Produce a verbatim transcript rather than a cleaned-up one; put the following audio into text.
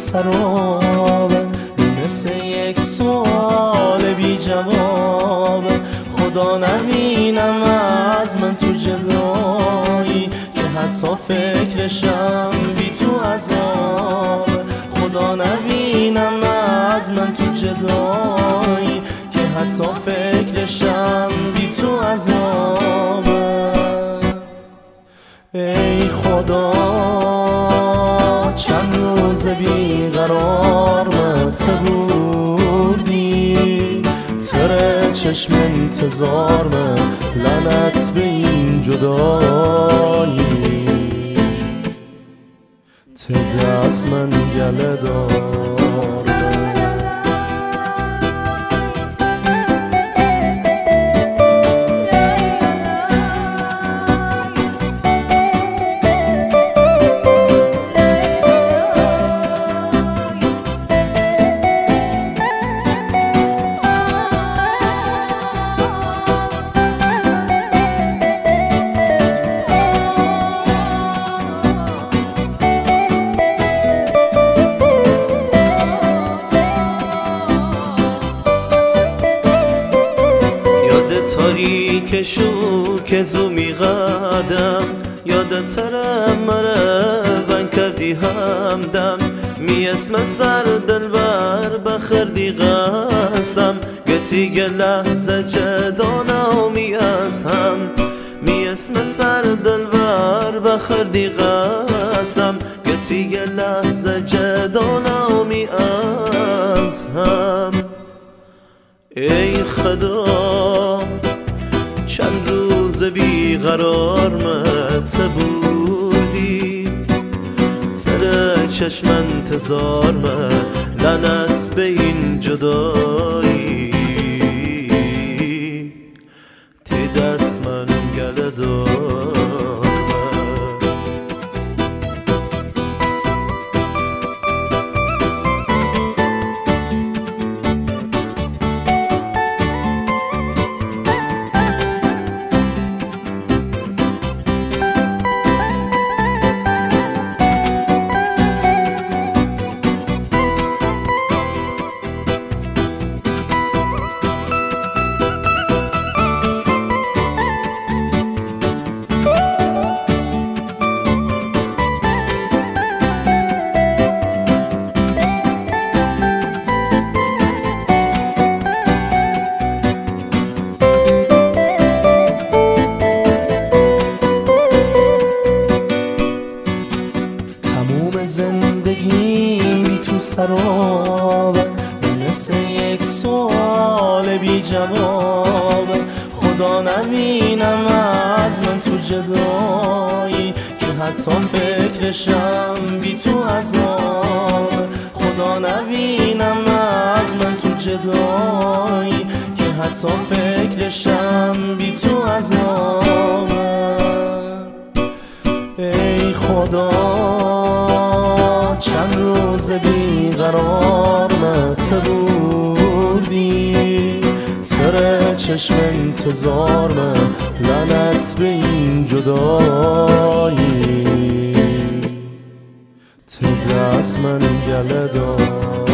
سراب، مثل یک سوال بی جواب. خدا نبینم از من تو جدایی، که حتی فکرشم بی تو عذاب. خدا نبینم از من تو جدایی، که حتی فکرشم بی تو عذاب. ای خدا چند روز بیقرار مت بودی، تره چشم انتظار من لعنت به این جدایی. ته دست من گله دار تاریکشو که زو میقدم، یاد ترم مره بن کردی همدم. می اسم سر دلبر بخردی قسم، گتی گه لحظه جدانا و می اسم. می اسم سر دلبر بخردی قسم، گتی گه لحظه جدانا و می اسم. ای خدا چند روز بیقرار مت بودی، سر چشم انتظار من لعنت به این جدایی. تی دست من گله دار زندگیم بی تو سراب، مثل یک سوال بی جواب. خدا نبینم از من تو جدایی، که حتی فکرشم بی تو عذاب. خدا نبینم از من تو جدایی، که حتی فکرشم بی تو عذاب. ای خدا چند روز بیقرار مت بودی، تره چشم انتظار من لعنت به این جدایی. ته دست من گله دار